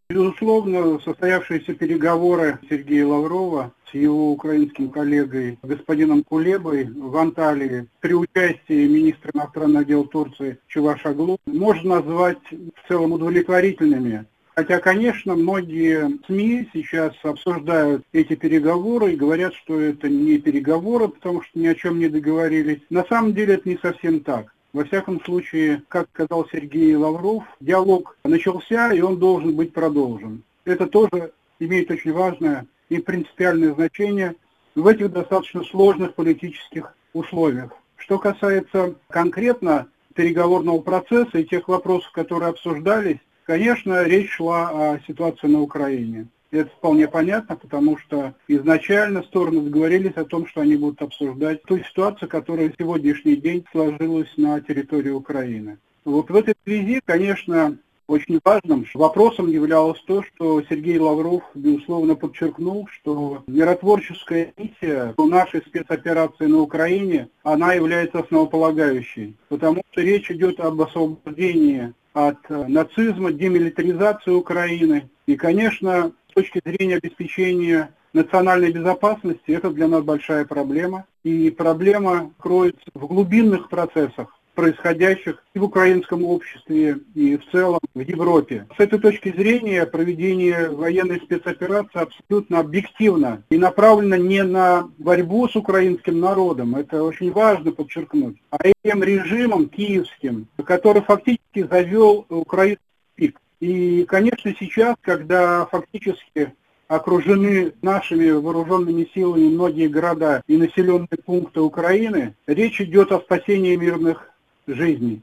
Безусловно, состоявшиеся переговоры Сергея Лаврова с его украинским коллегой господином Кулебой в Анталии при участии министра иностранных дел Турции Чувашоглу можно назвать в целом удовлетворительными. Хотя, конечно, многие СМИ сейчас обсуждают эти переговоры и говорят, что это не переговоры, потому что ни о чем не договорились. На самом деле это не совсем так. Во всяком случае, как сказал Сергей Лавров, диалог начался, и он должен быть продолжен. Это тоже имеет очень важное и принципиальное значение в этих достаточно сложных политических условиях. Что касается конкретно переговорного процесса и тех вопросов, которые обсуждались, конечно, речь шла о ситуации на Украине. Это вполне понятно, потому что изначально стороны договорились о том, что они будут обсуждать ту ситуацию, которая в сегодняшний день сложилась на территории Украины. Вот в этой связи, конечно, очень важным вопросом являлось то, что Сергей Лавров, безусловно, подчеркнул, что миротворческая миссия нашей спецоперации на Украине, она является основополагающей, потому что речь идет об освобождении от нацизма, демилитаризации Украины. И, конечно, с точки зрения обеспечения национальной безопасности, это для нас большая проблема. И проблема кроется в глубинных процессах, происходящих и в украинском обществе, и в целом в Европе. С этой точки зрения проведение военной спецоперации абсолютно объективно и направлено не на борьбу с украинским народом, это очень важно подчеркнуть, а тем режимом киевским, который фактически завел Украину в пик. И, конечно, сейчас, когда фактически окружены нашими вооруженными силами многие города и населенные пункты Украины, речь идет о спасении мирных жизней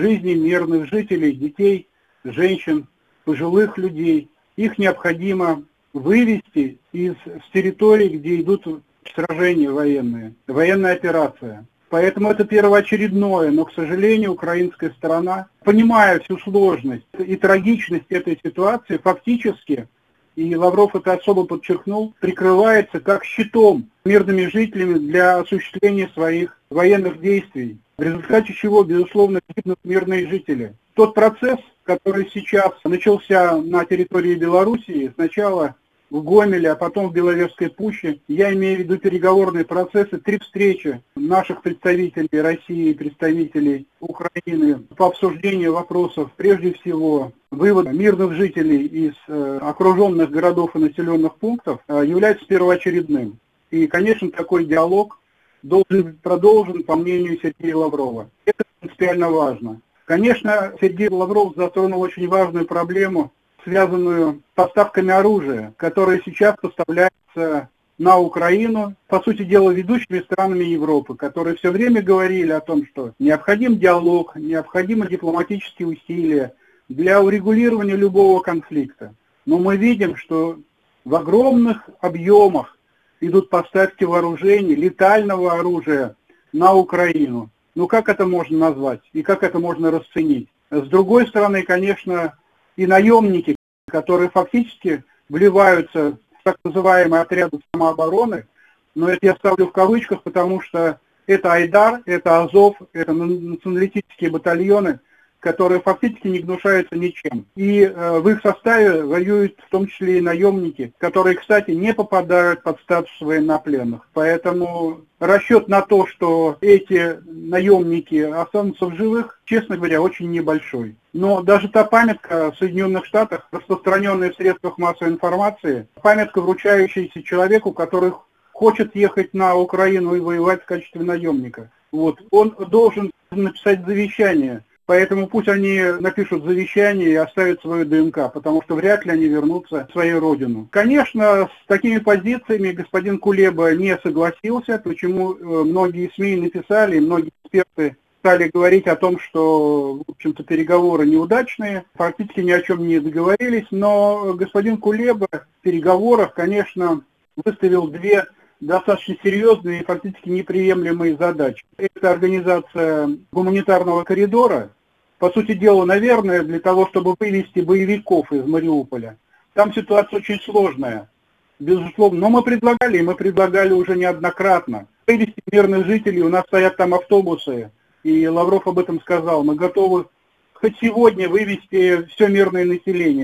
мирных жителей, детей, женщин, пожилых людей. Их необходимо вывести с территорий, где идут сражения военные, военная операция. Поэтому это первоочередное, но, к сожалению, украинская сторона, понимая всю сложность и трагичность этой ситуации, фактически, и Лавров это особо подчеркнул, прикрывается как щитом мирными жителями для осуществления своих военных действий, в результате чего, безусловно, гибнут мирные жители. Тот процесс, который сейчас начался на территории Белоруссии, сначала в Гомеле, а потом в Беловежской пуще, я имею в виду переговорные процессы, 3 встречи наших представителей России и представителей Украины по обсуждению вопросов, прежде всего, вывода мирных жителей из окруженных городов и населенных пунктов, является первоочередным. И, конечно, такой диалог должен быть продолжен, по мнению Сергея Лаврова. Это принципиально важно. Конечно, Сергей Лавров затронул очень важную проблему, связанную с поставками оружия, которое сейчас поставляется на Украину, по сути дела, ведущими странами Европы, которые все время говорили о том, что необходим диалог, необходимы дипломатические усилия для урегулирования любого конфликта. Но мы видим, что в огромных объемах идут поставки вооружений, летального оружия на Украину. Ну как это можно назвать и как это можно расценить? С другой стороны, конечно, и наемники, которые фактически вливаются в так называемые отряды самообороны, но это я ставлю в кавычках, потому что это Айдар, это Азов, это националистические батальоны, которые фактически не гнушаются ничем. И в их составе воюют в том числе и наемники, которые, кстати, не попадают под статус военнопленных. Поэтому расчет на то, что эти наемники останутся в живых, честно говоря, очень небольшой. Но даже та памятка в Соединенных Штатах, распространенная в средствах массовой информации, памятка, вручающаяся человеку, который хочет ехать на Украину и воевать в качестве наемника. Вот. Он должен написать завещание. Поэтому пусть они напишут завещание и оставят свою ДНК, потому что вряд ли они вернутся в свою родину. Конечно, с такими позициями господин Кулеба не согласился, почему многие СМИ написали, многие эксперты стали говорить о том, что, в общем-то, переговоры неудачные, практически ни о чем не договорились, но господин Кулеба в переговорах, конечно, выставил 2 достаточно серьезные и фактически неприемлемые задачи. Это организация гуманитарного коридора, по сути дела, наверное, для того, чтобы вывести боевиков из Мариуполя. Там ситуация очень сложная, безусловно. Но мы предлагали уже неоднократно вывести мирных жителей. У нас стоят там автобусы, и Лавров об этом сказал. Мы готовы хоть сегодня вывести все мирное население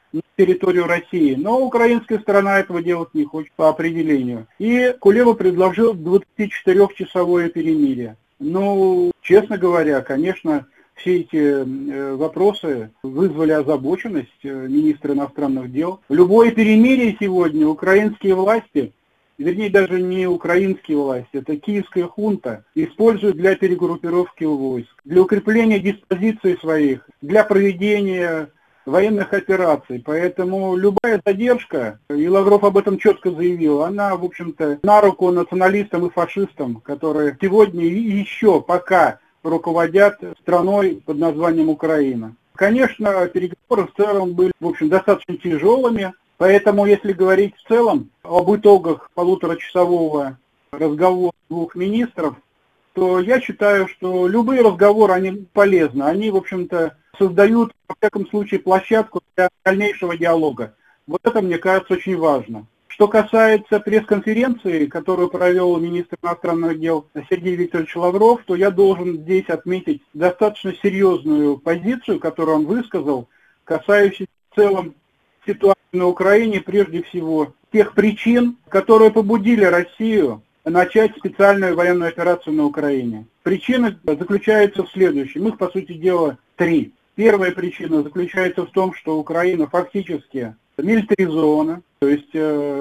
на территорию России. Но украинская сторона этого делать не хочет по определению. И Кулеба предложил 24-часовое перемирие. Ну, честно говоря, конечно, все эти вопросы вызвали озабоченность министра иностранных дел. Любое перемирие сегодня украинские власти, вернее даже не украинские власти, это киевская хунта, используют для перегруппировки войск, для укрепления диспозиций своих, для проведения военных операций. Поэтому любая задержка, и Лавров об этом четко заявил, она, в общем-то, на руку националистам и фашистам, которые сегодня и еще пока руководят страной под названием Украина. Конечно, переговоры в целом были, в общем, достаточно тяжелыми, поэтому, если говорить в целом об итогах полуторачасового разговора двух министров, то я считаю, что любые разговоры, они полезны, они, в общем-то, создают, во всяком случае, площадку для дальнейшего диалога. Вот это, мне кажется, очень важно. Что касается пресс-конференции, которую провел министр иностранных дел Сергей Викторович Лавров, то я должен здесь отметить достаточно серьезную позицию, которую он высказал, касающуюся в целом ситуации на Украине, прежде всего тех причин, которые побудили Россию начать специальную военную операцию на Украине. Причины заключаются в следующем. Их, по сути дела, три. Первая причина заключается в том, что Украина фактически милитаризована, то есть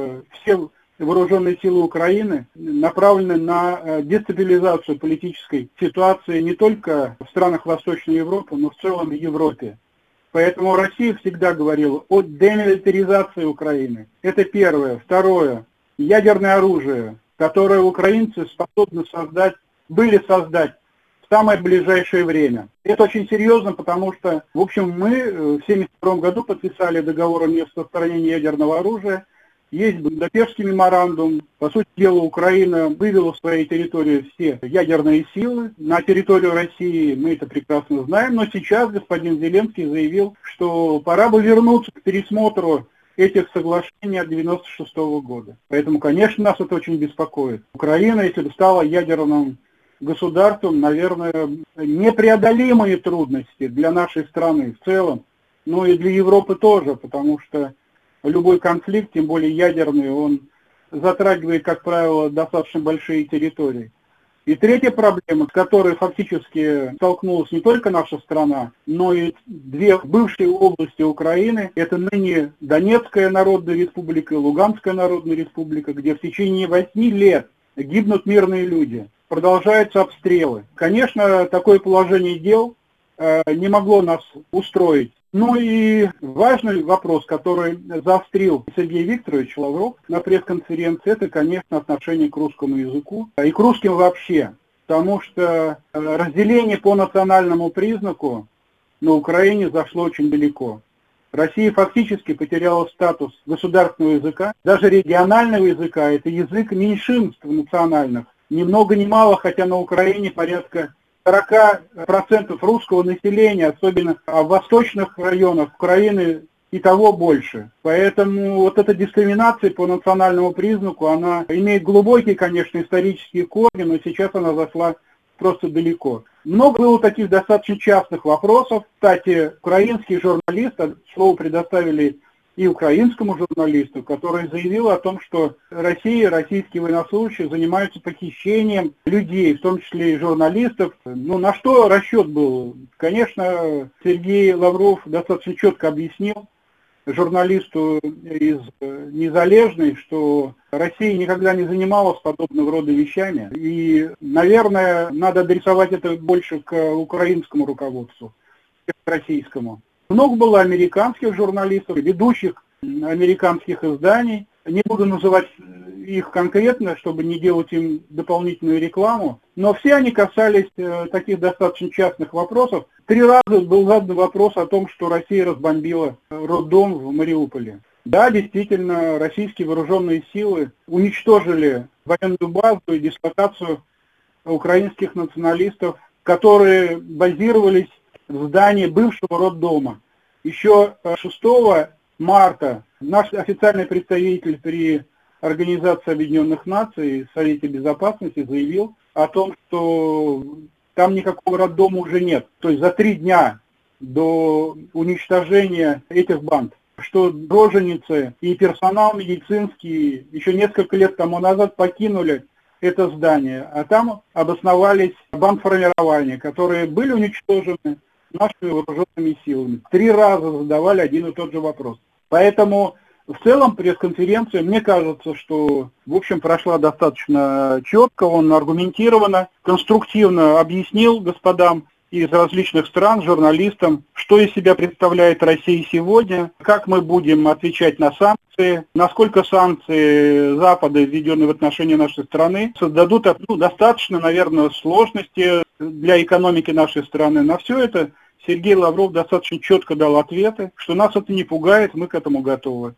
все вооруженные силы Украины направлены на дестабилизацию политической ситуации не только в странах Восточной Европы, но в целом в Европе. Поэтому Россия всегда говорила о демилитаризации Украины. Это первое. Второе. Ядерное оружие, которое украинцы способны были создать в самое ближайшее время. Это очень серьезно, потому что, в общем, мы в 1972 году подписали договор о нераспространении ядерного оружия. Есть Будапештский меморандум. По сути дела, Украина вывела в своей территории все ядерные силы. На территорию России мы это прекрасно знаем. Но сейчас господин Зеленский заявил, что пора бы вернуться к пересмотру этих соглашений от 1996 года. Поэтому, конечно, нас это очень беспокоит. Украина, если бы стала ядерным государством, наверное, непреодолимые трудности для нашей страны в целом, но и для Европы тоже, потому что любой конфликт, тем более ядерный, он затрагивает, как правило, достаточно большие территории. И третья проблема, с которой фактически столкнулась не только наша страна, но и две бывшие области Украины, это ныне Донецкая Народная Республика и Луганская Народная Республика, где в течение 8 лет гибнут мирные люди, продолжаются обстрелы. Конечно, такое положение дел не могло нас устроить. Ну и важный вопрос, который заострил Сергей Викторович Лавров на пресс-конференции, это, конечно, отношение к русскому языку и к русским вообще. Потому что разделение по национальному признаку на Украине зашло очень далеко. Россия фактически потеряла статус государственного языка, даже регионального языка, это язык меньшинств национальных. Ни много ни мало, хотя на Украине порядка 40% русского населения, особенно в восточных районах Украины, и того больше. Поэтому вот эта дискриминация по национальному признаку, она имеет глубокие, конечно, исторические корни, но сейчас она зашла просто далеко. Много было таких достаточно частных вопросов. Кстати, украинский журналист, слово предоставили и украинскому журналисту, который заявил о том, что Россия, российские военнослужащие занимаются похищением людей, в том числе и журналистов. Ну, на что расчет был? Конечно, Сергей Лавров достаточно четко объяснил журналисту из «Незалежной», что Россия никогда не занималась подобного рода вещами. И, наверное, надо адресовать это больше к украинскому руководству, чем к российскому. Много было американских журналистов, ведущих американских изданий. Не буду называть их конкретно, чтобы не делать им дополнительную рекламу, но все они касались таких достаточно частных вопросов. 3 раза был задан вопрос о том, что Россия разбомбила роддом в Мариуполе. Да, действительно, российские вооруженные силы уничтожили военную базу и дислокацию украинских националистов, которые базировались в здании бывшего роддома. Еще 6 марта наш официальный представитель при Организации Объединенных Наций, Совете Безопасности, заявил о том, что там никакого роддома уже нет. То есть за 3 дня до уничтожения этих банд что роженицы и персонал медицинский еще несколько лет тому назад покинули это здание, а там обосновались бандформирования, которые были уничтожены нашими вооруженными силами. 3 раза задавали один и тот же вопрос. Поэтому в целом пресс-конференция, мне кажется, что, в общем, прошла достаточно четко, он аргументированно, конструктивно объяснил господам из различных стран, журналистам, что из себя представляет Россия сегодня, как мы будем отвечать на санкции, насколько санкции Запада, введенные в отношении нашей страны, создадут достаточно, наверное, сложности для экономики нашей страны. На все это Сергей Лавров достаточно четко дал ответы, что нас это не пугает, мы к этому готовы.